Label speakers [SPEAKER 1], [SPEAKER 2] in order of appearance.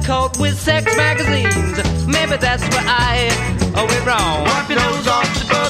[SPEAKER 1] cult with sex magazines. Maybe that's where I went wrong. Wipe your nose off the bug.